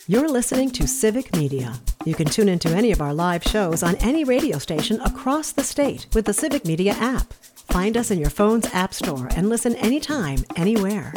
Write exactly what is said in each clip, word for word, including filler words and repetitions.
You're listening to Civic Media. You can tune into any of our live shows on any radio station across the state with the Civic Media app. Find us in your phone's app store and listen anytime, anywhere.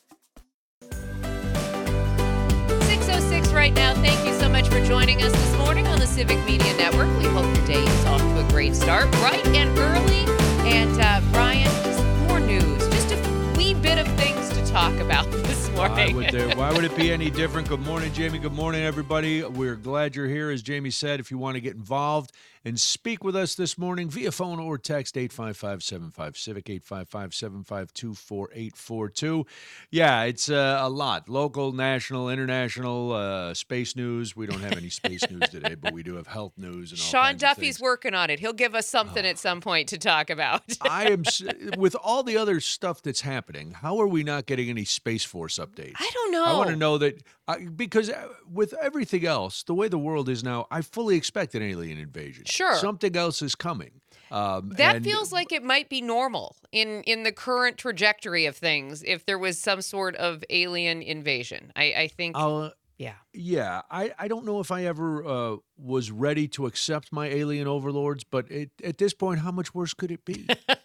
six oh six right now. Thank you so much for joining us this morning on the Civic Media Network. We hope your day is off to a great start, bright and early. And uh, Brian, just more news, just a wee bit of things to talk about this morning. Why would, there, why would it be any different? Good morning, Jamie. Good morning, everybody. We're glad you're here. As Jamie said, if you want to get involved and speak with us this morning via phone or text, eight five five, seven five, CIVIC, eight five five, seven five two, four eight four two. Yeah, it's uh, a lot. Local, national, international, uh, space news. We don't have any space news today, but we do have health news. And all Sean kinds Duffy's of working on it. He'll give us something Oh. at some point to talk about. I am, with all the other stuff that's happening, how are we not getting any Space Force updates? I don't know. I want to know that, I, because with everything else, the way the world is now, I fully expect an alien invasion. Sure. Something else is coming. Um, That and- feels like it might be normal in, in the current trajectory of things if there was some sort of alien invasion. I, I think, Uh, yeah. yeah, I, I don't know if I ever uh, was ready to accept my alien overlords, but it, at this point, how much worse could it be?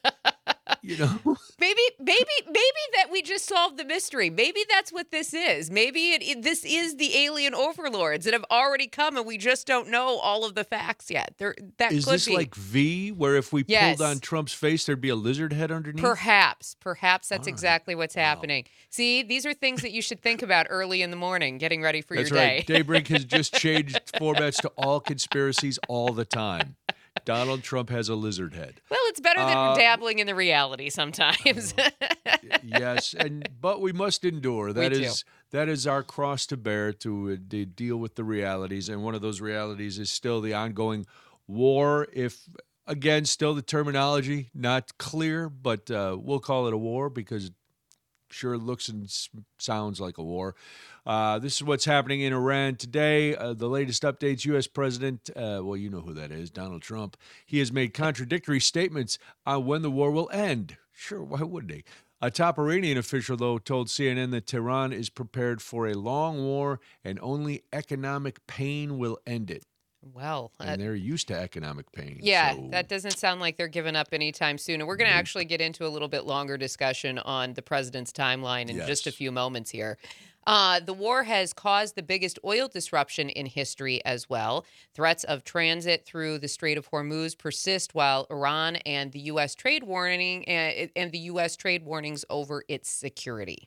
You know? Maybe, maybe, maybe that we just solved the mystery. Maybe that's what this is. Maybe it, it this is the alien overlords that have already come, and we just don't know all of the facts yet. There, that Is could this be. like V, where if we Yes. pulled on Trump's face, there'd be a lizard head underneath? Perhaps, perhaps that's All right. exactly what's Wow. happening. See, these are things that you should think about early in the morning, getting ready for That's your day. right. Daybreak has just changed formats to all conspiracies all the time. Donald Trump has a lizard head. Well, it's better than Uh, dabbling in the reality sometimes. Yes, and but we must endure. That We do. is that is our cross to bear to, uh, to deal with the realities, and one of those realities is still the ongoing war. If again, still the terminology not clear, but uh, we'll call it a war because it sure looks and s- sounds like a war. Uh, this is what's happening in Iran today. Uh, the latest updates, U S. President, uh, well, you know who that is, Donald Trump. He has made contradictory statements on when the war will end. Sure, why wouldn't he? A top Iranian official, though, told C N N that Tehran is prepared for a long war and only economic pain will end it. well, uh, And they're used to economic pain. yeah, so- that doesn't sound like they're giving up anytime soon. And we're going to actually get into a little bit longer discussion on the president's timeline in just a Yes. few moments here. Uh, the war has caused the biggest oil disruption in history as well. Threats of transit through the Strait of Hormuz persist while Iran and the U S trade warning uh, and the U S trade warnings over its security.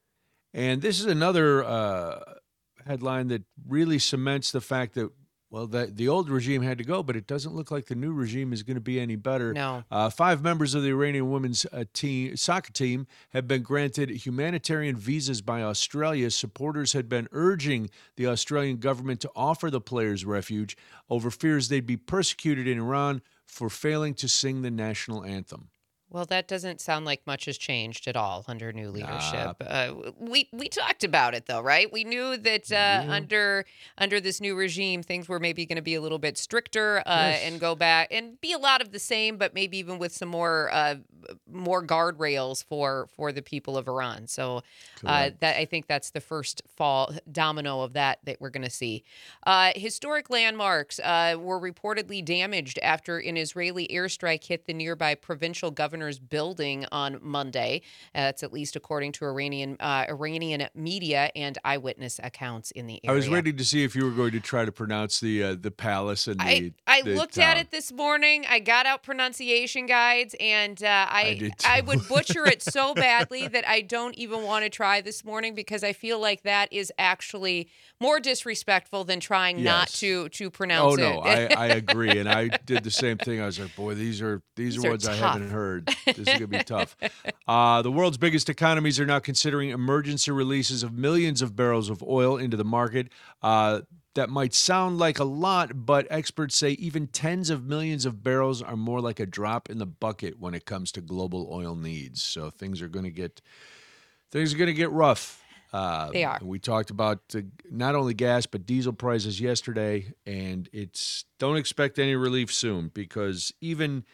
And this is another uh, headline that really cements the fact that, well, the, the old regime had to go, but it doesn't look like the new regime is going to be any better. No. Uh, five members of the Iranian women's uh, team, soccer team have been granted humanitarian visas by Australia. Supporters had been urging the Australian government to offer the players refuge over fears they'd be persecuted in Iran for failing to sing the national anthem. Well, that doesn't sound like much has changed at all under new leadership. Nah. Uh, we we talked about it though, right? We knew that uh, Yeah. under under this new regime, things were maybe going to be a little bit stricter uh, Yes. and go back and be a lot of the same, but maybe even with some more uh, more guardrails for for the people of Iran. So uh, Correct. that I think that's the first fall domino of that that we're going to see. Uh, historic landmarks uh, were reportedly damaged after an Israeli airstrike hit the nearby provincial governor's building on Monday. Uh, that's at least according to Iranian uh, Iranian media and eyewitness accounts in the area. I was waiting to see if you were going to try to pronounce the uh, the palace and the. I, I the looked at town. it this morning. I got out pronunciation guides, and uh, I I did I too. would butcher it so badly that I don't even want to try this morning because I feel like that is actually more disrespectful than trying not Yes. to to pronounce Oh no, it. I, I agree, and I did the same thing. I was like, boy, these are these, These are are ones I tough. haven't heard. This is gonna be tough. Uh, the world's biggest economies are now considering emergency releases of millions of barrels of oil into the market. Uh, that might sound like a lot, but experts say even tens of millions of barrels are more like a drop in the bucket when it comes to global oil needs. So things are going to get things are going to get rough. Uh, They are. We talked about uh, not only gas but diesel prices yesterday, and it's don't expect any relief soon because even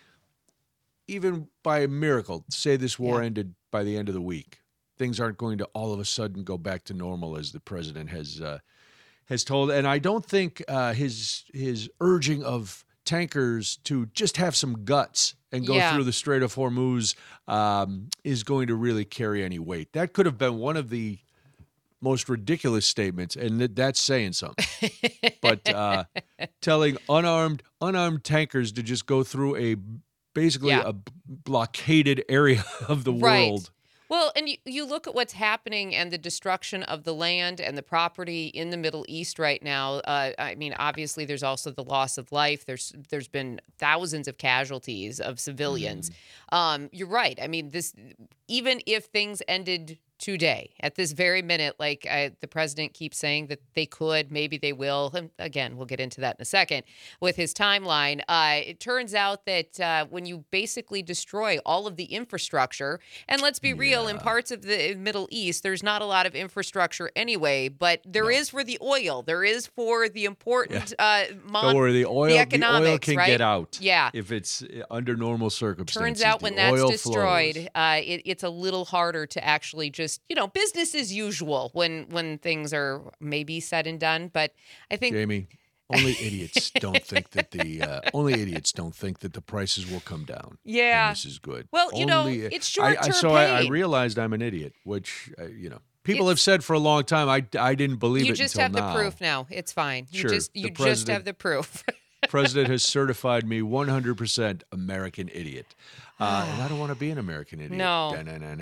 even by a miracle, say this war Yeah. ended by the end of the week, things aren't going to all of a sudden go back to normal as the president has uh, has told, and I don't think uh, his his urging of tankers to just have some guts and go Yeah. through the Strait of Hormuz um, is going to really carry any weight. That could have been one of the most ridiculous statements, and th- that's saying something. But uh, telling unarmed unarmed tankers to just go through a basically Yeah. a b- blockaded area of the Right. world. Well, and you, you look at what's happening and the destruction of the land and the property in the Middle East right now. Uh, I mean, obviously, there's also the loss of life. There's there's been thousands of casualties of civilians. Um, you're right. I mean, this even if things ended today, at this very minute, like I, the president keeps saying that they could, maybe they will. And again, we'll get into that in a second with his timeline. Uh, it turns out that uh, when you basically destroy all of the infrastructure, and let's be real, in parts of the Middle East, there's not a lot of infrastructure anyway, but there is for the oil. There is for the important uh, mon- Don't worry, the oil, the the, economics, oil can right? get out. Yeah. If it's uh, under normal circumstances. Turns out The when that's oil destroyed, flows. uh, it, it's a little harder to actually just, you know, business as usual when when things are maybe said and done. But I think Jamie, only idiots don't think that the uh, only idiots don't think that the prices will come down. Yeah. And this is good. Well, you know, Only- it's I- I- short-term So I, I pain. realized I'm an idiot, which uh, you know people It's- have said for a long time. I, I didn't believe you it just until have now. the proof now. It's fine. You Sure, just the you just president- have the proof. President has certified me one hundred percent American idiot. Uh, and I don't want to be an American idiot. No.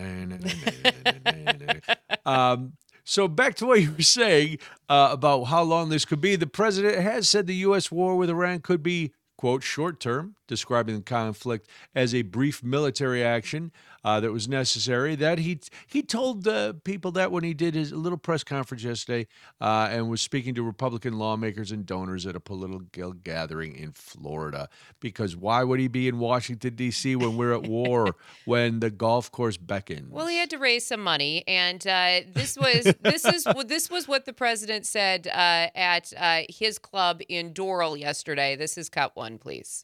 um, so back to what you were saying uh, about how long this could be. The president has said the U S war with Iran could be, quote, short term, describing the conflict as a brief military action uh, that was necessary. That he he told uh, people that when he did his little press conference yesterday uh, and was speaking to Republican lawmakers and donors at a political gathering in Florida. Because why would he be in Washington, D C when we're at war, when the golf course beckons? Well, he had to raise some money, and uh, this was this is this was what the president said uh, at uh, his club in Doral yesterday. This is cut one, please.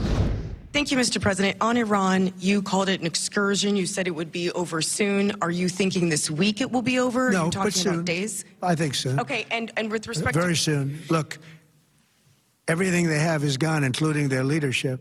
Thank you, Mister President. On Iran, you called it an excursion. You said it would be over soon. Are you thinking this week it will be over? Are No, you talking but soon. about days? I think soon. Okay, and, and with respect Very to... soon. Look, everything they have is gone, including their leadership.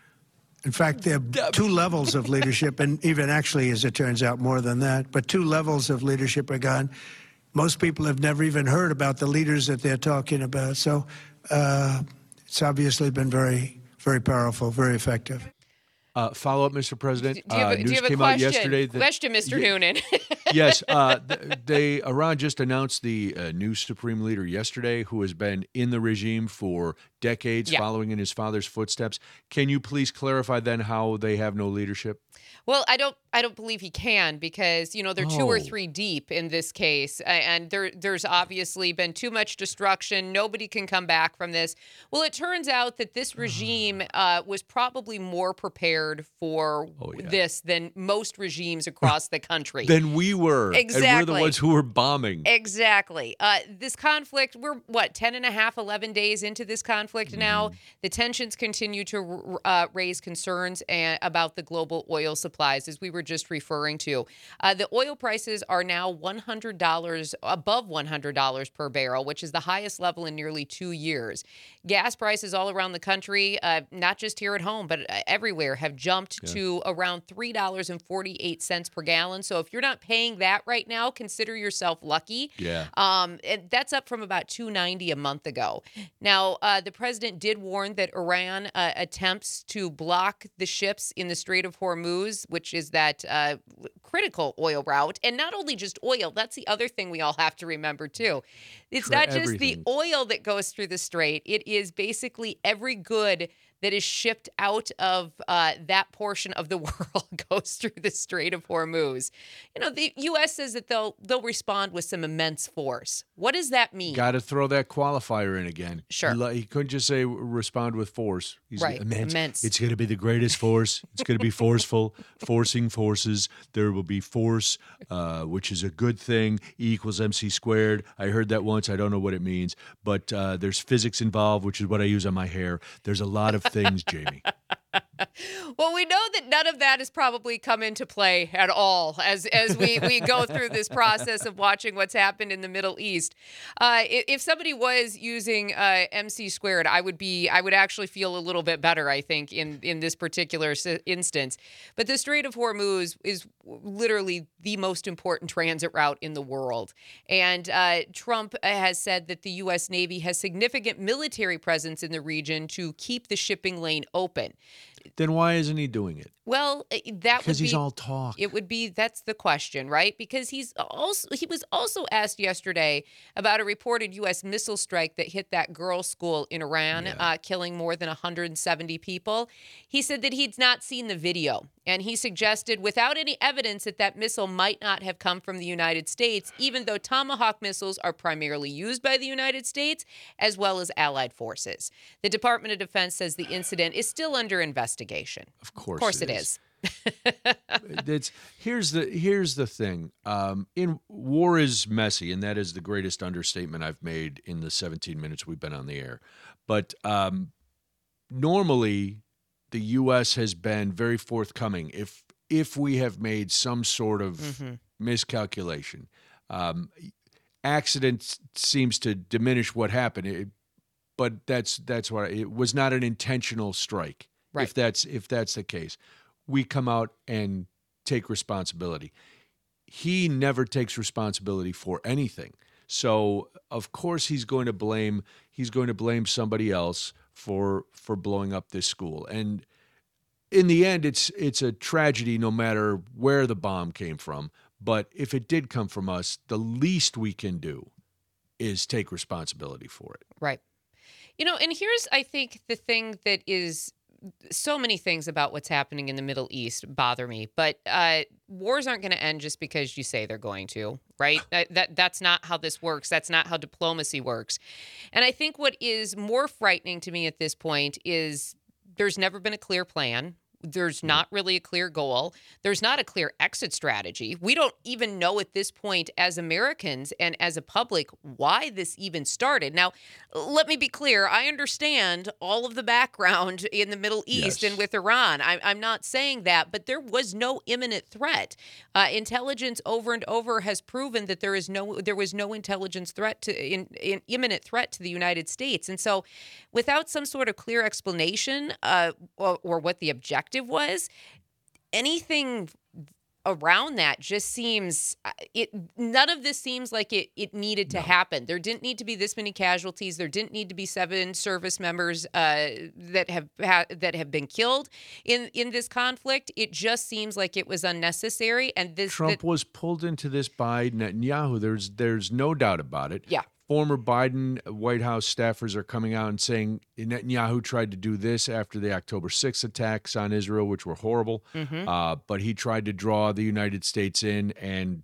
In fact, there are two levels of leadership, and even actually, as it turns out, more than that. But two levels of leadership are gone. Most people have never even heard about the leaders that they're talking about. So uh, it's obviously been very, very powerful, very effective. Uh, follow up, Mister President. Do you have, uh, a- do news you have a came question? out yesterday that question, Mister Ye- Noonan. yes, uh, th- they Iran just announced the uh, new supreme leader yesterday, who has been in the regime for decades, Yeah. following in his father's footsteps. Can you please clarify then how they have no leadership? Well, I don't. I don't believe he can because you know they're two or Oh. three deep in this case, a- and there there's obviously been too much destruction. Nobody can come back from this. Well, it turns out that this regime uh, was probably more prepared for Oh, yeah. this than most regimes across the country. Then we were. And we're Exactly. the ones who were bombing. Exactly. Uh, this conflict, we're what, ten and a half, eleven days into this conflict now. The tensions continue to uh, raise concerns and, about the global oil supplies, as we were just referring to. Uh, the oil prices are now one hundred dollars, above one hundred dollars per barrel, which is the highest level in nearly two years. Gas prices all around the country, uh, not just here at home, but uh, everywhere, have jumped to around three dollars and forty-eight cents per gallon. So if you're not paying that right now, consider yourself lucky. Yeah. Um, and that's up from about two ninety a month ago. Now, uh, the president did warn that Iran uh, attempts to block the ships in the Strait of Hormuz, which is that uh, critical oil route. And not only just oil, that's the other thing we all have to remember, too. It's Sure, not just everything. the oil that goes through the strait, it is basically every good that is shipped out of uh, that portion of the world goes through the Strait of Hormuz. You know, the U S says that they'll they'll respond with some immense force. What does that mean? Got to throw that qualifier in again. Sure. He, li- he couldn't just say respond with force. He's Right, immense. immense. It's going to be the greatest force. It's going to be forceful, forcing forces. There will be force, uh, which is a good thing. E equals M C squared. I heard that once. I don't know what it means, but uh, there's physics involved, which is what I use on my hair. There's a lot of things, Jamie. Well, we know that none of that has probably come into play at all as as we, we go through this process of watching what's happened in the Middle East. Uh, if, if somebody was using uh, M C squared, I would be I would actually feel a little bit better, I think, in, in this particular instance. But the Strait of Hormuz is literally the most important transit route in the world. And uh, Trump has said that the U S Navy has significant military presence in the region to keep the shipping lane open. Then why isn't he doing it? Well, that would be because he's all talk. It would be that's the question, right? Because he's also he was also asked yesterday about a reported U S missile strike that hit that girls' school in Iran, yeah. uh, killing more than one hundred seventy people. He said that he'd not seen the video, and he suggested, without any evidence, that that missile might not have come from the United States, even though Tomahawk missiles are primarily used by the United States as well as allied forces. The Department of Defense says the incident is still under investigation. Of course, of course it it is. is. It's here's the here's the thing. Um, in war is messy, and that is the greatest understatement I've made in the seventeen minutes we've been on the air. But um, normally, the U S has been very forthcoming if if we have made some sort of mm-hmm. miscalculation. Um, accident seems to diminish what happened, it, but that's that's why it was not an intentional strike. Right. If that's if that's the case, we come out and take responsibility. He never takes responsibility for anything. So of course he's going to blame he's going to blame somebody else for for blowing up this school. And in the end, it's it's a tragedy no matter where the bomb came from. But if it did come from us, the least we can do is take responsibility for it. Right. You know, and here's, I think, the thing that is so many things about what's happening in the Middle East bother me, but uh, wars aren't going to end just because you say they're going to, right? that, that That's not how this works. That's not how diplomacy works. And I think what is more frightening to me at this point is there's never been a clear plan. There's not really a clear goal. There's not a clear exit strategy. We don't even know at this point as Americans and as a public why this even started. Now, let me be clear. I understand all of the background in the Middle East yes. and with Iran. I, I'm not saying that, but there was no imminent threat. Uh, intelligence over and over has proven that there is no, there was no intelligence threat to in, in imminent threat to the United States. And so, without some sort of clear explanation uh, or, or what the objective was, anything around that just seems it none of this seems like it it needed to no. happen. There didn't need to be this many casualties. There didn't need to be seven service members uh, that have ha- that have been killed in in this conflict. It just seems like it was unnecessary. And this Trump that, was pulled into this by Netanyahu. There's there's no doubt about it. Yeah. Former Biden White House staffers are coming out and saying Netanyahu tried to do this after the October sixth attacks on Israel, which were horrible. Mm-hmm. Uh, but he tried to draw the United States in, and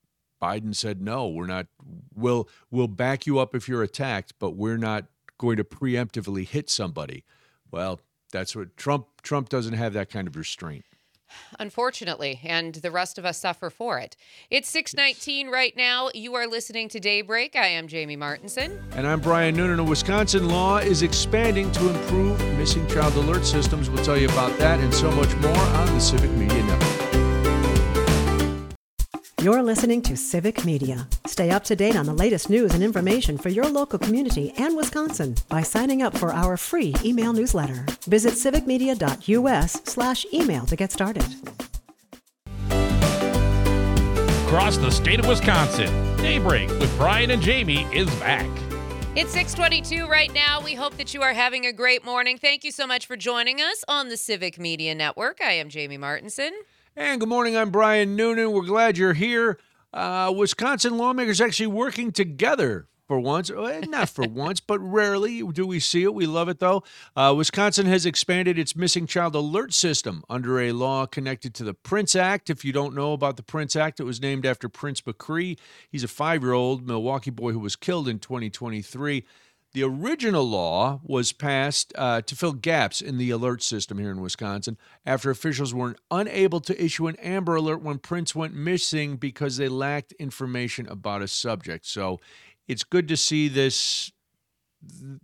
Biden said, no, we're not. We'll, we'll back you up if you're attacked, but we're not going to preemptively hit somebody. Well, that's what Trump Trump doesn't have that kind of restraint. Unfortunately, and the rest of us suffer for it. It's six nineteen right now. You are listening to Daybreak. I am Jamie Martinson. And I'm Brian Noonan. A Wisconsin law is expanding to improve missing child alert systems. We'll tell you about that and so much more on the Civic Media Network. You're listening to Civic Media. Stay up to date on the latest news and information for your local community and Wisconsin by signing up for our free email newsletter. Visit civicmedia.us slash email to get started. Across the state of Wisconsin, Daybreak with Brian and Jamie is back. It's six twenty-two right now. We hope that you are having a great morning. Thank you so much for joining us on the Civic Media Network. I am Jamie Martinson. And good morning, I'm Brian Noonan. We're glad you're here. Uh, Wisconsin lawmakers actually working together for once. Well, not for once, but rarely do we see it. We love it, though. Uh, Wisconsin has expanded its missing child alert system under a law connected to the Prince Act. If you don't know about the Prince Act, it was named after Prince McCree. He's a five-year-old Milwaukee boy who was killed in twenty twenty-three. The original law was passed uh, to fill gaps in the alert system here in Wisconsin after officials were unable to issue an Amber Alert when Prince went missing because they lacked information about a subject. So it's good to see this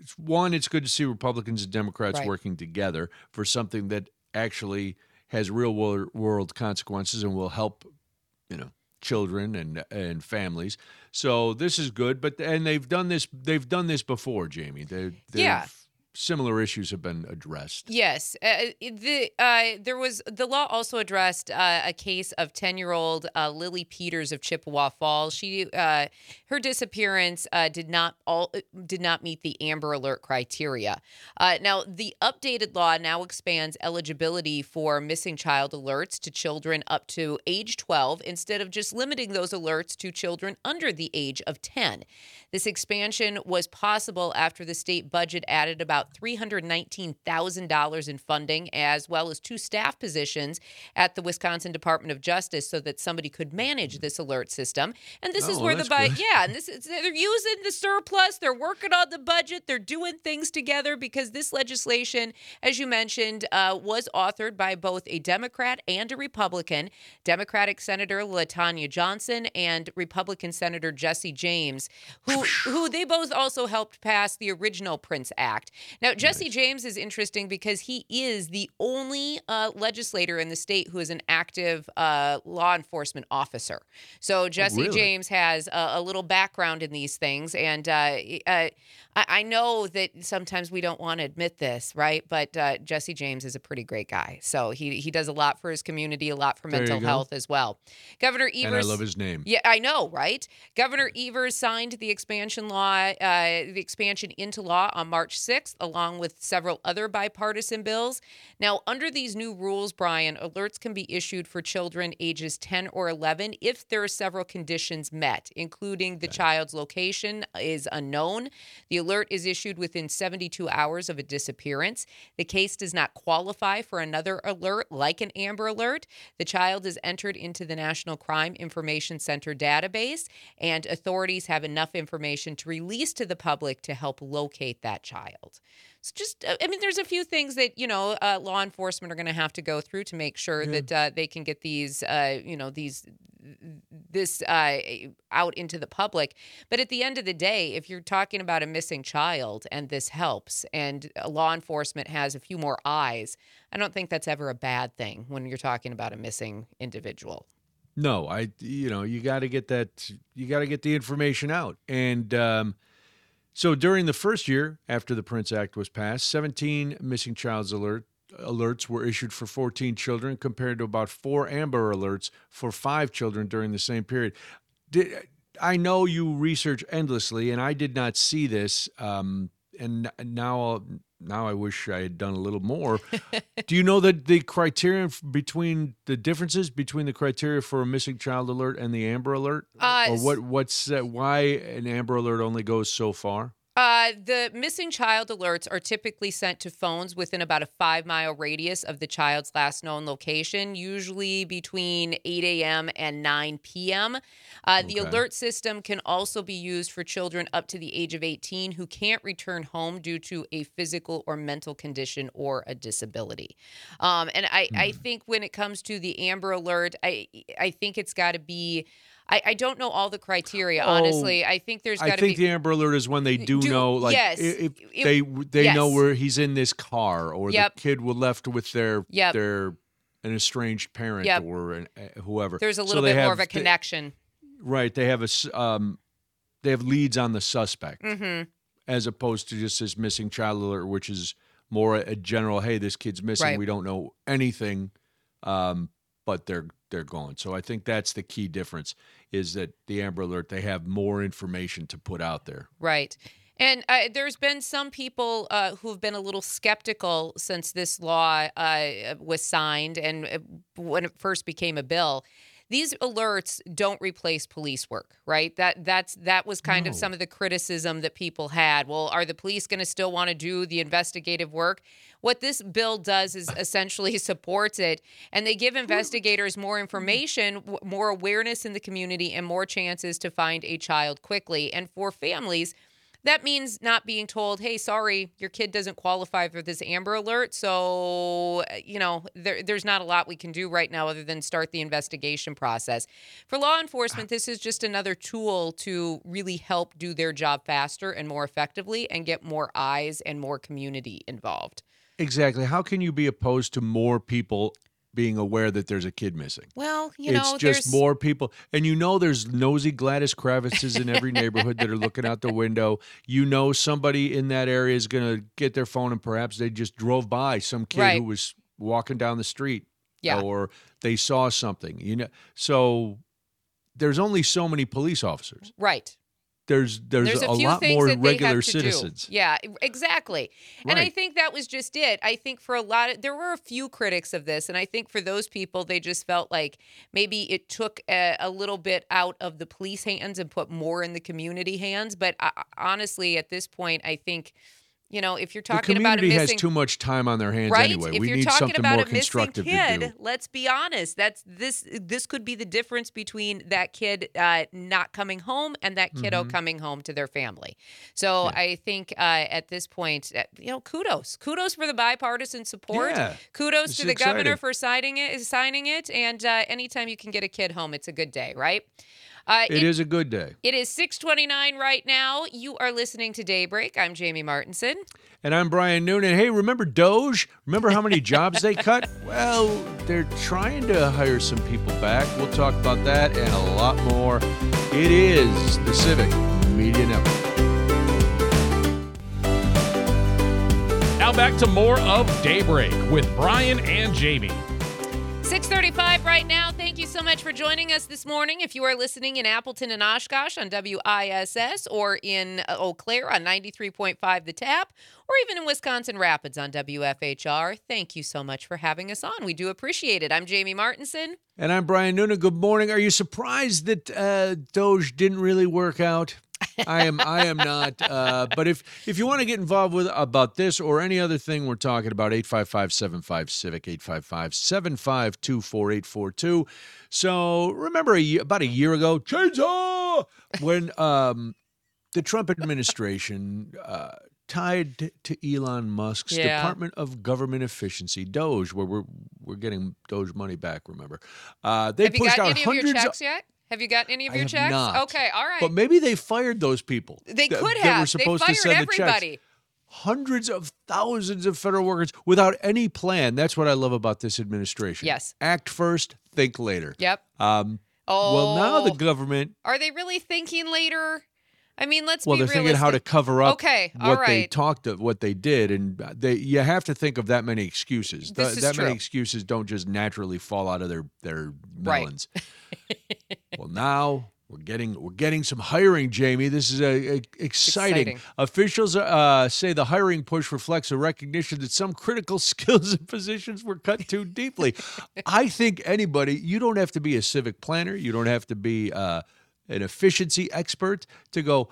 one, it's good to see Republicans and Democrats Right. working together for something that actually has real world, world consequences and will help, you know, children and and families. So this is good. But and they've done this. They've done this before, Jamie. They, Yeah. Similar issues have been addressed. Yes, uh, the uh, there was the law also addressed uh, a case of ten-year-old uh, Lily Peters of Chippewa Falls. She uh, her disappearance uh, did not all did not meet the Amber Alert criteria. Uh, now, the updated law now expands eligibility for missing child alerts to children up to age twelve, instead of just limiting those alerts to children under the age of ten. This expansion was possible after the state budget added about three hundred nineteen thousand dollars in funding, as well as two staff positions at the Wisconsin Department of Justice, so that somebody could manage this alert system. And this Oh, is well, where the that's bu- good. yeah, and this is, they're using the surplus. They're working on the budget. They're doing things together, because this legislation, as you mentioned, uh, was authored by both a Democrat and a Republican. Democratic Senator LaTanya Johnson and Republican Senator Jesse James, who who they both also helped pass the original Prince Act. Now, Jesse James is interesting because he is the only uh, legislator in the state who is an active uh, law enforcement officer. So Jesse really? James has a, a little background in these things, and uh, uh, I, I know that sometimes we don't want to admit this, right? But uh, Jesse James is a pretty great guy. So he he does a lot for his community, a lot for There you mental go. health as well. Governor Evers. And I love his name. Yeah, I know, right? Governor Evers signed the expansion law, uh, the expansion into law on March sixth, along with several other bipartisan bills. Now, under these new rules, Brian, alerts can be issued for children ages ten or eleven if there are several conditions met, including the child's location is unknown, the alert is issued within seventy-two hours of a disappearance, the case does not qualify for another alert like an Amber Alert, the child is entered into the National Crime Information Center database, and authorities have enough information to release to the public to help locate that child. So just, uh, I mean, there's a few things that, you know, uh, law enforcement are going to have to go through to make sure that uh, they can get these, uh, you know, these, this uh, out into the public. But at the end of the day, if you're talking about a missing child and this helps and uh, law enforcement has a few more eyes, I don't think that's ever a bad thing when you're talking about a missing individual. No, I, you know, you got to get that, you got to get the information out. And um, so during the first year after the Prince Act was passed, seventeen missing child's alert alerts were issued for fourteen children, compared to about four Amber Alerts for five children during the same period. Did, I know you research endlessly, and I did not see this. Um, and now, now I wish I had done a little more. Do you know that the criterion between the differences between the criteria for a missing child alert and the Amber Alert, Uh, or what? What's uh, why an Amber Alert only goes so far? Uh, the missing child alerts are typically sent to phones within about a five mile radius of the child's last known location, usually between eight a.m. and nine p.m. Uh, the Okay. alert system can also be used for children up to the age of eighteen who can't return home due to a physical or mental condition or a disability. Um, and I, I think when it comes to the Amber Alert, I, I think it's got to be. I, I don't know all the criteria, Oh, honestly. I think there's I got to think be. the Amber Alert is when they do, Do- know, like, yes. i- if It- they they know yes. where he's in this car, or Yep. the kid was left with their Yep. their an estranged parent Yep. or an, uh, whoever. There's a So little they bit more have- of a they- connection. right? They have a s- um, they have leads on the suspect, Mm-hmm. as opposed to just this missing child alert, which is more a general. Hey, this kid's missing. Right. We don't know anything, um, but they're they're gone. So I think that's the key difference, is that the Amber Alert, they have more information to put out there. Right. And uh, there's been some people uh, who've been a little skeptical since this law uh, was signed and uh, when it first became a bill. These alerts don't replace police work, right? That that's that was kind of No. some of the criticism that people had. Well, are the police going to still want to do the investigative work? What this bill does is essentially supports it, and they give investigators more information, w- more awareness in the community, and more chances to find a child quickly. And for families, That means not being told, hey, sorry, your kid doesn't qualify for this Amber Alert. So, you know, there, there's not a lot we can do right now other than start the investigation process. For law enforcement, this is just another tool to really help do their job faster and more effectively and get more eyes and more community involved. Exactly. How can you be opposed to more people being aware that there's a kid missing? Well, you know, it's just there's... more people. And you know there's nosy Gladys Kravitzes in every neighborhood that are looking out the window. You know somebody in that area is going to get their phone and perhaps they just drove by some kid right. who was walking down the street. Yeah. Or they saw something. You know, so there's only so many police officers. Right. There's, there's There's a, a few lot things more that they regular have to citizens. Do. Yeah, exactly. And I Right. think that was just it. I think for a lot of, there were a few critics of this. And I think for those people, they just felt like maybe it took a, a little bit out of the police hands and put more in the community hands. But I, honestly, at this point, I think, you know, if you're talking the about a community missing, has too much time on their hands right? anyway. If We you're need talking something about more a missing constructive kid, to do. let's be honest. That's this. This could be the difference between that kid uh, not coming home and that kiddo Mm-hmm. coming home to their family. So Yeah. I think uh, at this point, uh, you know, kudos, kudos for the bipartisan support. Yeah. Kudos It's to the governor exciting. for signing it. Signing it, and uh, anytime you can get a kid home, it's a good day, right? Uh, It is a good day. It is six twenty-nine right now. You are listening to Daybreak. I'm Jamie Martinson. And I'm Brian Noonan. Hey, remember Doge? Remember how many jobs they cut? Well, they're trying to hire some people back. We'll talk about that and a lot more. It is the Civic Media Network. Now back to more of Daybreak with Brian and Jamie. six thirty-five right now. Thank you so much for joining us this morning. If you are listening in Appleton and Oshkosh on W I S S or in Eau Claire on ninety-three point five The Tap, or even in Wisconsin Rapids on W F H R, thank you so much for having us on. We do appreciate it. I'm Jamie Martinson. And I'm Brian Noonan. Good morning. Are you surprised that uh, Doge didn't really work out? I am. I am not. Uh, but if if you want to get involved with about this or any other thing we're talking about, eight five five, seven five, civic, eight five five, seven five two, four eight four two. So remember a year, about a year ago, chainsaw, when um, the Trump administration uh, tied to Elon Musk's Yeah. Department of Government Efficiency, Doge, where we're we're getting Doge money back. Remember, uh, they Have you pushed gotten out any of your hundreds checks yet? Have you gotten any of I your have checks? not. Okay, all right. But maybe they fired those people. They that- could that have. were supposed they to fired send the everybody. checks. Hundreds of thousands of federal workers without any plan. That's what I love about this administration. Yes. Act first, think later. Yep. Um, Oh. Well, now the government, Are they really thinking later? I mean, let's well, be they're realistic. thinking how to cover up Okay, all what they right. talked of, what they did. And they, you have to think of that many excuses. This Th- is that true. many excuses don't just naturally fall out of their, their Right. melons. Well, now we're getting we're getting some hiring, Jamie. This is a, a exciting. exciting. Officials uh, say the hiring push reflects a recognition that some critical skills and positions were cut too deeply. I think anybody, you don't have to be a civic planner, you don't have to be uh, an efficiency expert to go,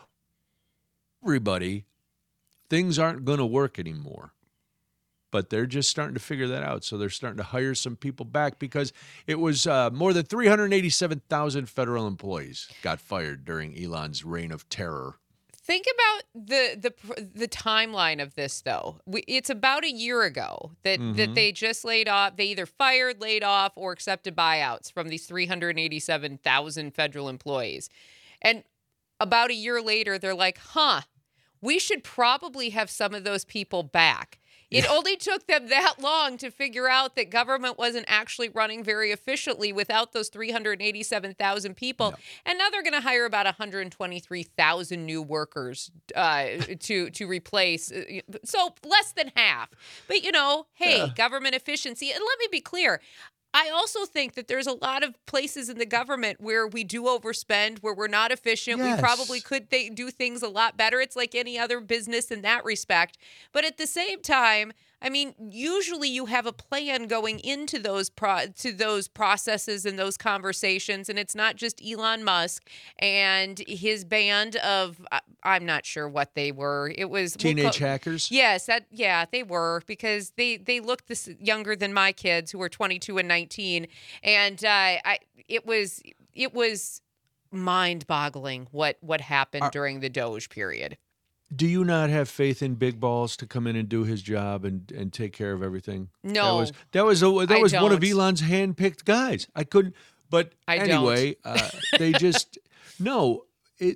everybody, things aren't going to work anymore. But they're just starting to figure that out. So they're starting to hire some people back because it was uh, more than three hundred eighty-seven thousand federal employees got fired during Elon's reign of terror. Think about the the the timeline of this, though. We, it's about a year ago that, Mm-hmm. that they just laid off. They either fired, laid off, or accepted buyouts from these three hundred eighty-seven thousand federal employees. And about a year later, they're like, huh, we should probably have some of those people back. It only took them that long to figure out that government wasn't actually running very efficiently without those three hundred eighty-seven thousand people. And now they're going to hire about one hundred twenty-three thousand new workers uh, to to replace. uh, So less than half. But, you know, hey, government efficiency. And let me be clear. I also think that there's a lot of places in the government where we do overspend, where we're not efficient. Yes. We probably could th- do things a lot better. It's like any other business in that respect. But at the same time, I mean, usually you have a plan going into those pro- to those processes and those conversations, and it's not just Elon Musk and his band of I- I'm not sure what they were. It was we'll Teenage call- hackers? Yes, that yeah, they were because they they looked this younger than my kids who were twenty-two and nineteen, and uh, I it was it was mind-boggling what what happened Are- during the Doge period. do you not have faith in Big Balls to come in and do his job and, and take care of everything? No. That was that was, a, that I was one of don't. Elon's handpicked guys. I couldn't. But I anyway, uh, they just no. It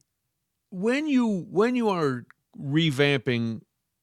when you when you are revamping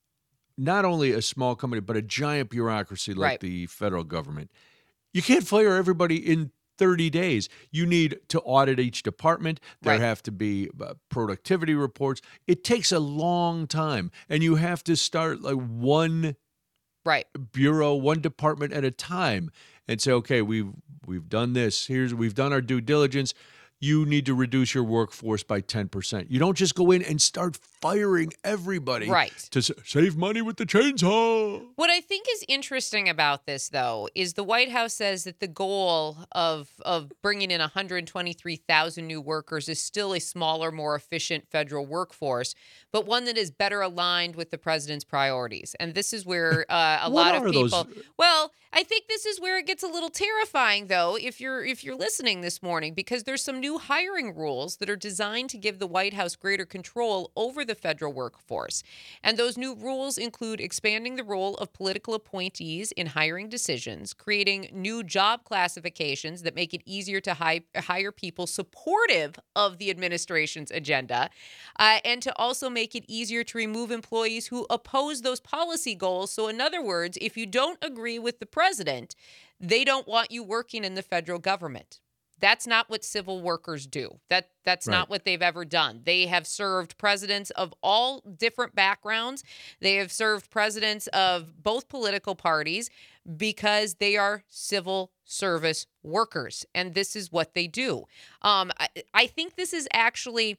not only a small company but a giant bureaucracy like Right. the federal government, you can't fire everybody in thirty days. You need to audit each department. There Right. have to be uh, productivity reports. It takes a long time, and you have to start like one Right. bureau, one department at a time, and say, okay, we've we've done this. Here's we've done our due diligence. You need to reduce your workforce by ten percent. You don't just go in and start firing everybody Right. to s- save money with the chainsaw. What I think is interesting about this, though, is the White House says that the goal of of bringing in one hundred twenty-three thousand new workers is still a smaller, more efficient federal workforce, but one that is better aligned with the president's priorities. And this is where uh, a What lot of are those- people. Well, I think this is where it gets a little terrifying, though, if you're if you're listening this morning, because there's some new hiring rules that are designed to give the White House greater control over the federal workforce. And those new rules include expanding the role of political appointees in hiring decisions, creating new job classifications that make it easier to hi- hire people supportive of the administration's agenda, uh, and to also make it easier to remove employees who oppose those policy goals. So, in other words, if you don't agree with the president, they don't want you working in the federal government. That's not what civil workers do. That that's Right. not what they've ever done. They have served presidents of all different backgrounds. They have served presidents of both political parties because they are civil service workers, and this is what they do. Um, I, I think this is actually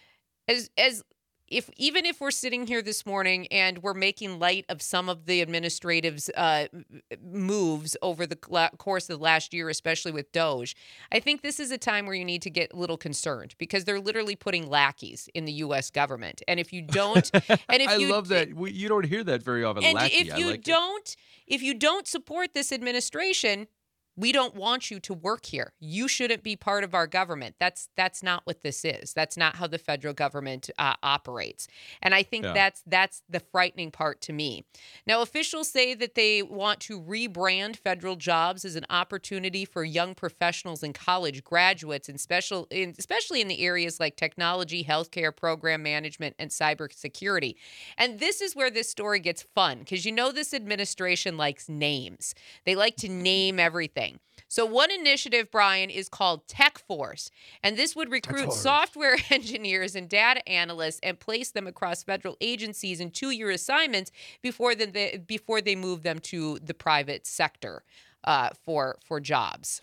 as as. If even if we're sitting here this morning and we're making light of some of the administrative's uh, moves over the la- course of the last year, especially with Doge, I think this is a time where you need to get a little concerned because they're literally putting lackeys in the U S government. And if you don't, and if I you love that. We, you don't hear that very often. and Lackey, if I you like it. don't, if you don't support this administration, we don't want you to work here. You shouldn't be part of our government. That's that's not what this is. That's not how the federal government uh, operates. And I think Yeah. that's that's the frightening part to me. Now, officials say that they want to rebrand federal jobs as an opportunity for young professionals and college graduates, and special, in, especially in the areas like technology, healthcare, program management, and cybersecurity. And this is where this story gets fun because you know this administration likes names. They like to name everything. So one initiative, Brian, is called Tech Force, and this would recruit Force. software engineers and data analysts and place them across federal agencies in two-year assignments before the, the before they move them to the private sector uh, for for jobs.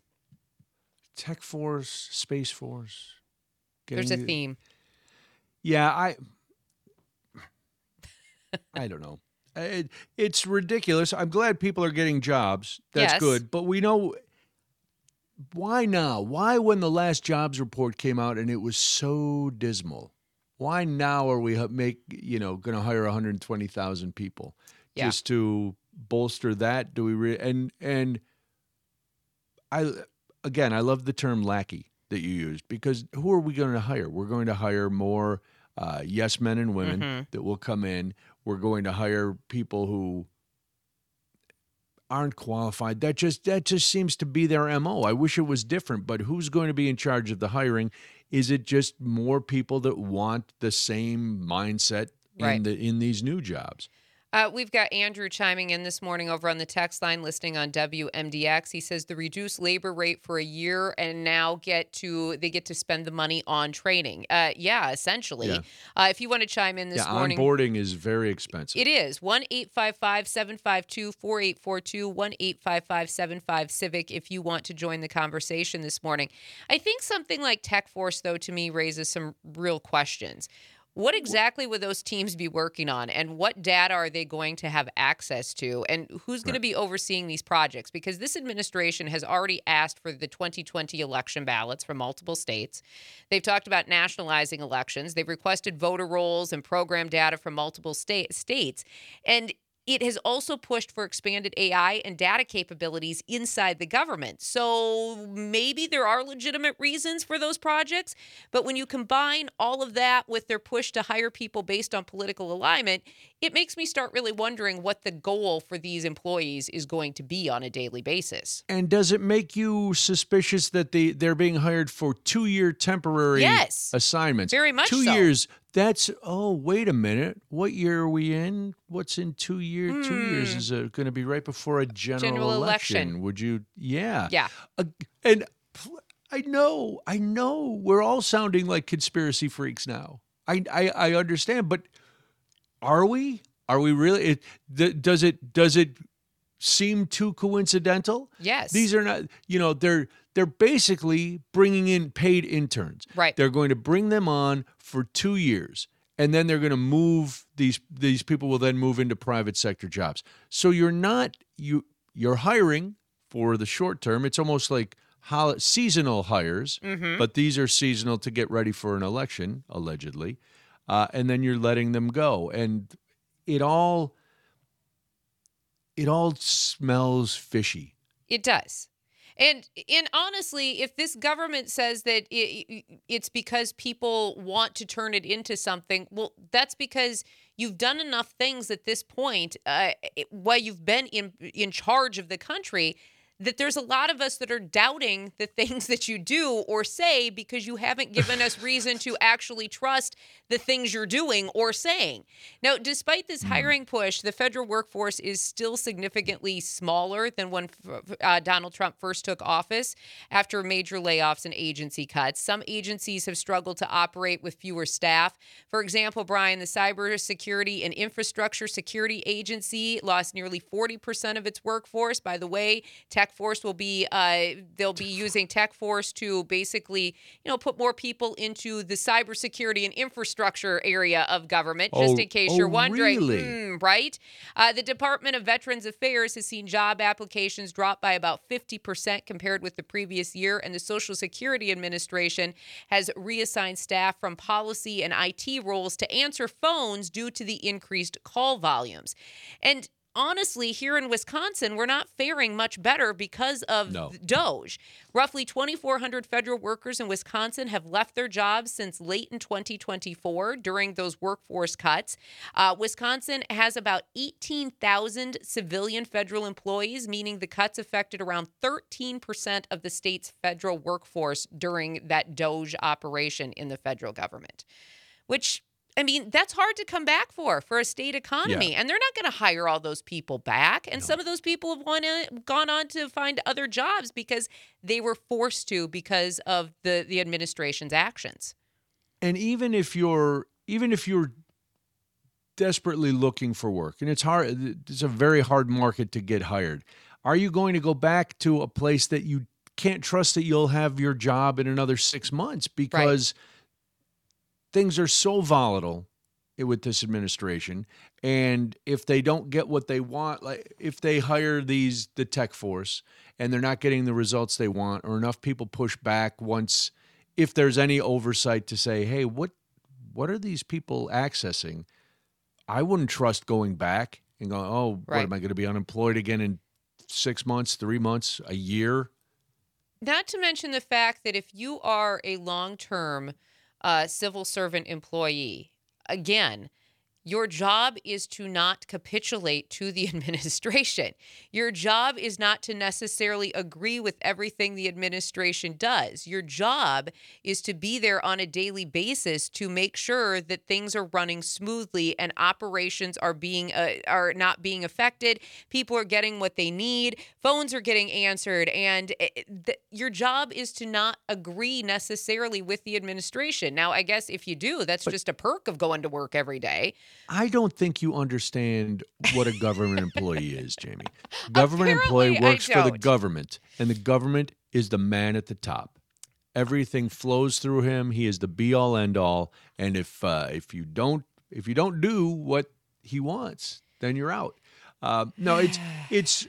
Tech Force, Space Force. There's a getting- theme. Yeah, I. I don't know. It, it's ridiculous. I'm glad people are getting jobs. That's Yes. good. But we know why now? Why when the last jobs report came out and it was so dismal? Why now are we h- make you know going to hire one hundred twenty thousand people Yeah. just to bolster that? Do we re- and and I again I love the term lackey that you used because who are we going to hire? We're going to hire more uh, yes men and women Mhm. that will come in. We're going to hire people who aren't qualified. That just that just seems to be their M O. I wish it was different, but who's going to be in charge of the hiring? Is it just more people that want the same mindset in Right. the in these new jobs? Uh, we've got Andrew chiming in this morning over on the text line listening on W M D X. He says the reduced labor rate for a year and now get to they get to spend the money on training. Uh, yeah, essentially. Yeah. Uh, if you want to chime in this yeah, morning. onboarding is very expensive. It is one eight five five, seven five two, four eight four two, one eight five five, seven five Civic if you want to join the conversation this morning. I think something like Tech Force, though, to me raises some real questions. What exactly would those teams be working on, and what data are they going to have access to, and who's going to be overseeing these projects? Because this administration has already asked for the twenty twenty election ballots from multiple states. They've talked about nationalizing elections. They've requested voter rolls and program data from multiple state, states. And it has also pushed for expanded A I and data capabilities inside the government. So maybe there are legitimate reasons for those projects, but when you combine all of that with their push to hire people based on political alignment, it makes me start really wondering what the goal for these employees is going to be on a daily basis. And does it make you suspicious that they, they're being hired for two-year temporary Yes, assignments? very much Two so. years. That's, oh, wait a minute. What year are we in? What's in two years? Hmm. Two years is uh, going to be right before a general, General election. election. Would you? Yeah. Yeah. Uh, and pl- I know, I know we're all sounding like conspiracy freaks now. I, I, I understand, but are we? Are we really? It, th- does it, does it seem too coincidental? Yes. These are not, you know, they're, they're basically bringing in paid interns. Right. They're going to bring them on for two years, and then they're going to move these these people will then move into private sector jobs. So you're not you you're hiring for the short term. It's almost like hol- seasonal hires, Mm-hmm. but these are seasonal to get ready for an election, allegedly, uh, and then you're letting them go, and it all it all smells fishy. It does. And and honestly, if this government says that it, it's because people want to turn it into something, well, that's because you've done enough things at this point, uh, while you've been in in charge of the country, that there's a lot of us that are doubting the things that you do or say because you haven't given us reason to actually trust the things you're doing or saying. Now, despite this hiring push, the federal workforce is still significantly smaller than when uh, Donald Trump first took office after major layoffs and agency cuts. Some agencies have struggled to operate with fewer staff. For example, Brian, the Cybersecurity and Infrastructure Security Agency lost nearly forty percent of its workforce. By the way, TechForce will be, uh, they'll be using TechForce to basically, you know, put more people into the cybersecurity and infrastructure area of government, just Oh, in case oh, you're wondering, really? hmm, right? Uh, the Department of Veterans Affairs has seen job applications drop by about fifty percent compared with the previous year, and the Social Security Administration has reassigned staff from policy and I T roles to answer phones due to the increased call volumes. And honestly, here in Wisconsin, we're not faring much better because of No. DOGE. Roughly twenty-four hundred federal workers in Wisconsin have left their jobs since late in twenty twenty-four during those workforce cuts. Uh, Wisconsin has about eighteen thousand civilian federal employees, meaning the cuts affected around thirteen percent of the state's federal workforce during that DOGE operation in the federal government, which, I mean, that's hard to come back for, for a state economy. Yeah. And they're not going to hire all those people back. And some of those people have won, gone on to find other jobs because they were forced to because of the, the administration's actions. And even if you're even if you're desperately looking for work, and it's hard, it's a very hard market to get hired, are you going to go back to a place that you can't trust that you'll have your job in another six months because things are so volatile with this administration, and if they don't get what they want, like if they hire these the tech force and they're not getting the results they want, or enough people push back once, if there's any oversight to say, hey, what what are these people accessing? I wouldn't trust going back and going, oh, what Right. am I going to be unemployed again in six months, three months, a year? Not to mention the fact that if you are a long-term uh, civil servant employee, again, your job is to not capitulate to the administration. Your job is not to necessarily agree with everything the administration does. Your job is to be there on a daily basis to make sure that things are running smoothly and operations are being uh, are not being affected. People are getting what they need. Phones are getting answered, and it, th- your job is to not agree necessarily with the administration. Now, I guess if you do, that's just a perk of going to work every day. I don't think you understand what a government employee is, Jamie. Government Apparently, employee I works for the don't. government, and the government is the man at the top. Everything flows through him. He is the be all end all. And if uh, if you don't if you don't do what he wants, then you're out. Uh, no, it's it's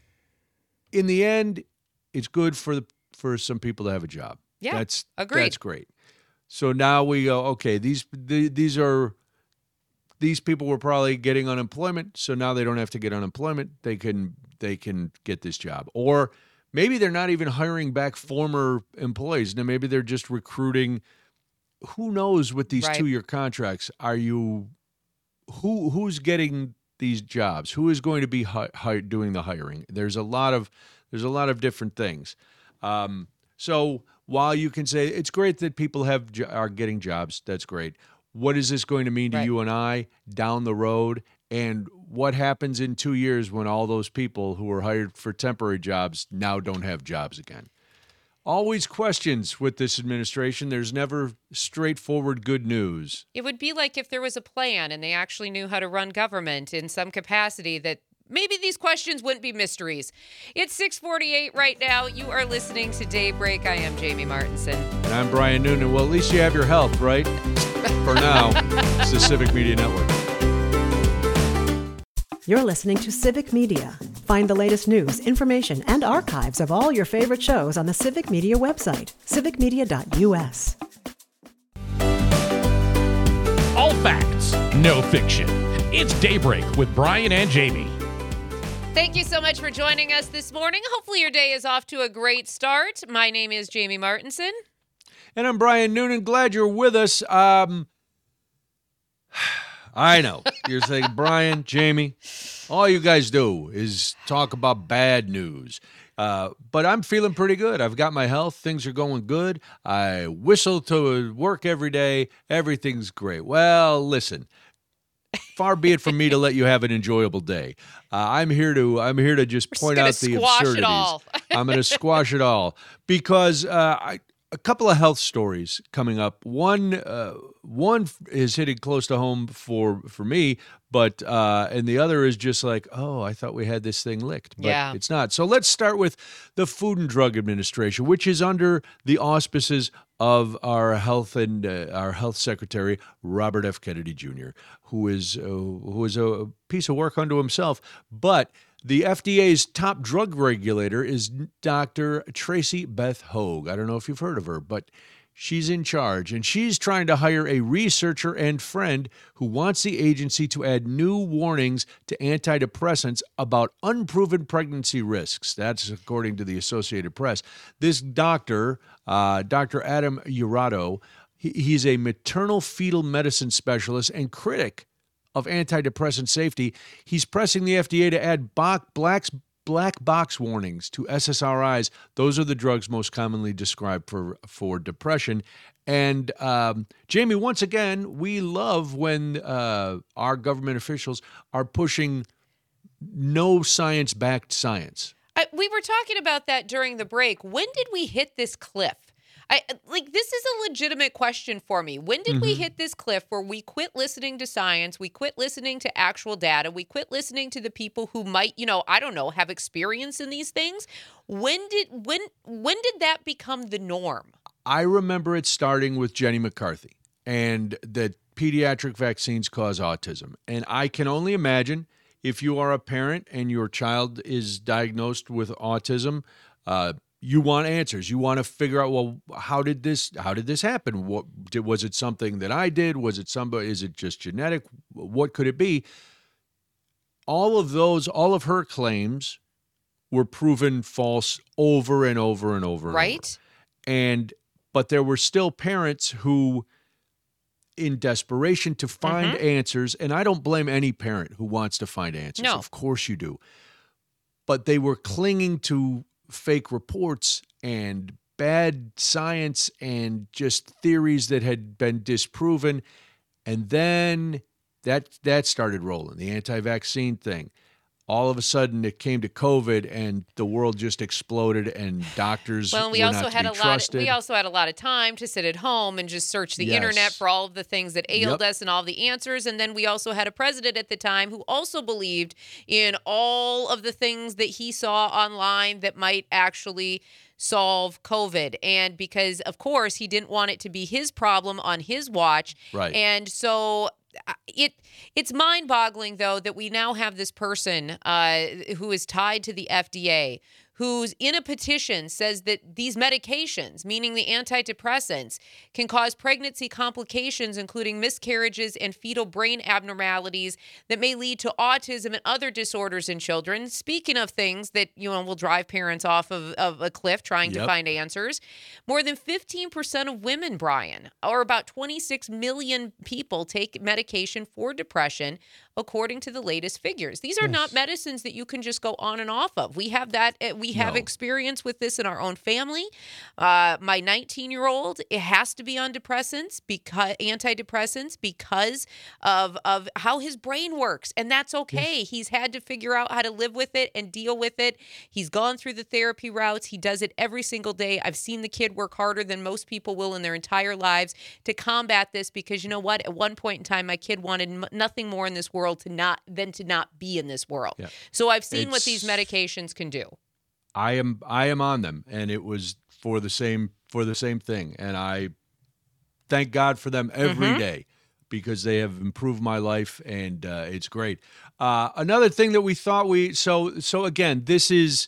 in the end, it's good for the for some people to have a job. Yeah, that's agreed. That's great. So now we go. Okay, these the, these are these people were probably getting unemployment, so now they don't have to get unemployment. They can they can get this job. Or maybe they're not even hiring back former employees. Now maybe they're just recruiting. Who knows with these Right. two-year contracts? Are you who who's getting these jobs? Who is going to be hi, hi, doing the hiring? There's a lot of there's a lot of different things. Um, so while you can say it's great that people have jo- are getting jobs, that's great. What is this going to mean to Right. you and I down the road? And what happens in two years when all those people who were hired for temporary jobs now don't have jobs again? Always questions with this administration. There's never straightforward good news. It would be like if there was a plan and they actually knew how to run government in some capacity, that maybe these questions wouldn't be mysteries. It's six forty-eight right now. You are listening to Daybreak. I am Jamie Martinson. And I'm Brian Noonan. Well, at least you have your health, right? For now, it's the Civic Media Network. You're listening to Civic Media. Find the latest news, information, and archives of all your favorite shows on the Civic Media website, civic media dot u s. All facts, no fiction. It's Daybreak with Brian and Jamie. Thank you so much for joining us this morning. Hopefully your day is off to a great start. My name is Jamie Martinson. And I'm Brian Noonan. Glad you're with us. Um, I know. You're saying, Brian, Jamie, all you guys do is talk about bad news. Uh, but I'm feeling pretty good. I've got my health. Things are going good. I whistle to work every day. Everything's great. Well, listen. Far be it from me to let you have an enjoyable day. Uh, I'm here to I'm here to just We're just point gonna out the squash it absurdities. all. I'm going to squash it all because uh, I, a couple of health stories coming up. One uh, one is hitting close to home for for me, but uh, and the other is just like, oh, I thought we had this thing licked, but Yeah. it's not. So let's start with the Food and Drug Administration, which is under the auspices of our health and uh, our health secretary Robert F. Kennedy Junior, who is uh, who is a piece of work unto himself. But the F D A's top drug regulator is Doctor Tracy Beth Hogue. I don't know if you've heard of her, but she's in charge, and she's trying to hire a researcher and friend who wants the agency to add new warnings to antidepressants about unproven pregnancy risks. That's according to the Associated Press. This doctor, uh, Doctor Adam Urado, he, he's a maternal fetal medicine specialist and critic of antidepressant safety. He's pressing the F D A to add bo- blacks, black box warnings to S S R Is. Those are the drugs most commonly described for, for depression. And um, Jamie, once again, we love when uh, our government officials are pushing no science-backed science. I, we were talking about that during the break. When did we hit this cliff? I like this is a legitimate question for me. When did we hit this cliff where we quit listening to science, we quit listening to actual data, we quit listening to the people who might, you know, I don't know, have experience in these things? When did when when did that become the norm? I remember it starting with Jenny McCarthy and that pediatric vaccines cause autism. And I can only imagine if you are a parent and your child is diagnosed with autism, uh, you want answers. You want to figure out, well, how did this how did this happen? What did, was it something that I did? Was it somebody? Is it just genetic? What could it be? All of those, all of her claims were proven false over and over and over. and Right? over. And but there were still parents who, in desperation to find Mm-hmm. answers, and I don't blame any parent who wants to find answers. No. Of course you do. But they were clinging to fake reports and bad science and just theories that had been disproven. And then that that started rolling, the anti-vaccine thing. All of a sudden, it came to COVID, and the world just exploded, and doctors Well, we were also not to had be a lot. Of, trusted. we also had a lot of time to sit at home and just search the Yes. internet for all of the things that ailed Yep. us and all the answers. And then we also had a president at the time who also believed in all of the things that he saw online that might actually solve COVID. And because, of course, he didn't want it to be his problem on his watch. Right. And so uh, it it's mind-boggling, though, that we now have this person uh, who is tied to the F D A who's in a petition says that these medications, meaning the antidepressants, can cause pregnancy complications, including miscarriages and fetal brain abnormalities that may lead to autism and other disorders in children. Speaking of things that, you know, will drive parents off of, of a cliff trying yep. to find answers, more than fifteen percent of women, Brian, or about twenty-six million people, take medication for depression, according to the latest figures. These are yes. not medicines that you can just go on and off of. We have that. We have no. experience with this in our own family. Uh, my nineteen-year-old, it has to be on depressants, because antidepressants, because of of how his brain works, and that's okay. Yes. He's had to figure out how to live with it and deal with it. He's gone through the therapy routes. He does it every single day. I've seen the kid work harder than most people will in their entire lives to combat this, because you know what? At one point in time, my kid wanted m- nothing more in this world to not than to not be in this world. Yeah. So I've seen it's, what these medications can do. I am I am on them, and it was for the same for the same thing, and I thank God for them every mm-hmm. day, because they have improved my life, and uh, it's great. Uh, another thing that we thought we so so again, this is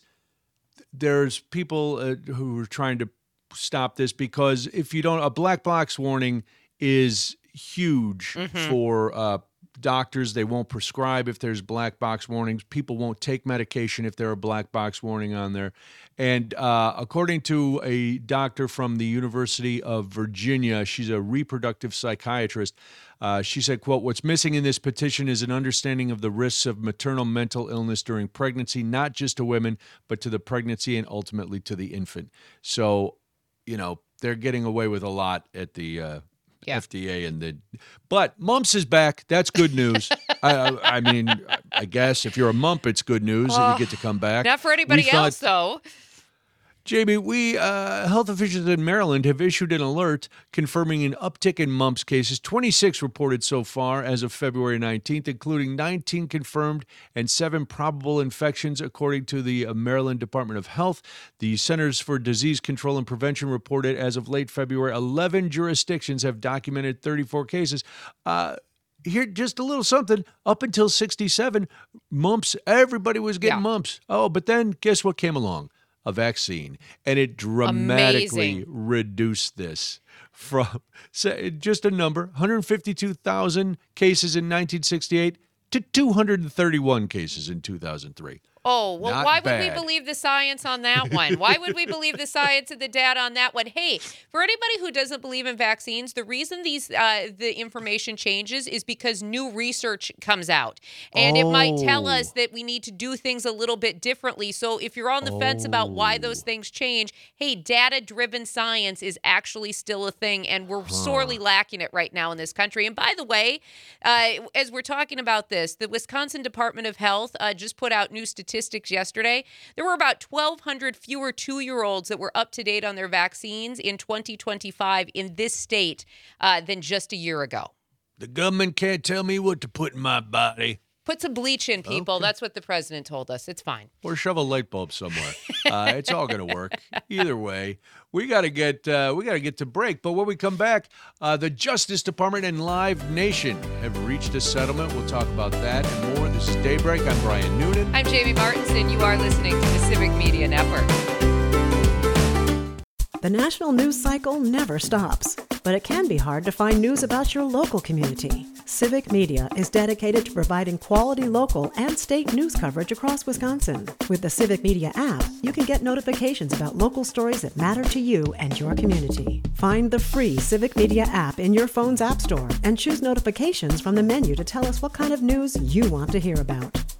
there's people uh, who are trying to stop this, because if you don't, a black box warning is huge mm-hmm. for uh, doctors. They won't prescribe if there's black box warnings. People won't take medication if there are black box warning on there. And uh, according to a doctor from the University of Virginia, she's a reproductive psychiatrist, uh, she said, quote, "What's missing in this petition is an understanding of the risks of maternal mental illness during pregnancy, not just to women, but to the pregnancy and ultimately to the infant." So, you know, they're getting away with a lot at the uh, Yeah. F D A, and the but mumps is back. That's good news. I, I mean, I guess if you're a mump, it's good news oh, that you get to come back. Not for anybody we else, thought, though. Jamie, we uh, health officials in Maryland have issued an alert confirming an uptick in mumps cases. twenty-six reported so far as of February nineteenth, including nineteen confirmed and seven probable infections, according to the Maryland Department of Health. The Centers for Disease Control and Prevention reported as of late February, eleven jurisdictions have documented thirty-four cases. Uh, Here, just a little something. Up until sixty-seven, mumps, everybody was getting yeah. mumps. Oh, but then guess what came along? A vaccine, and it dramatically Amazing. reduced this from just a number, one hundred fifty-two thousand cases in nineteen sixty-eight to two hundred thirty-one cases in two thousand three. Oh, well, Not why bad. would we believe the science on that one? Why would we believe the science and the data on that one? Hey, for anybody who doesn't believe in vaccines, the reason these uh, the information changes is because new research comes out. And oh. it might tell us that we need to do things a little bit differently. So if you're on the oh. fence about why those things change, hey, data-driven science is actually still a thing, and we're huh. sorely lacking it right now in this country. And by the way, uh, as we're talking about this, the Wisconsin Department of Health uh, just put out new statistics yesterday. There were about twelve hundred fewer two-year-olds that were up to date on their vaccines in twenty twenty-five in this state uh, than just a year ago. The government can't tell me what to put in my body. Put some bleach in, people. Okay. That's what the president told us. It's fine. Or shove a light bulb somewhere. uh, it's all going to work. Either way, we got to get uh, we got to get to break. But when we come back, uh, the Justice Department and Live Nation have reached a settlement. We'll talk about that and more. This is Daybreak. I'm Brian Noonan. I'm Jamie Martinson. You are listening to the Civic Media Network. The national news cycle never stops, but it can be hard to find news about your local community. Civic Media is dedicated to providing quality local and state news coverage across Wisconsin. With the Civic Media app, you can get notifications about local stories that matter to you and your community. Find the free Civic Media app in your phone's app store and choose notifications from the menu to tell us what kind of news you want to hear about.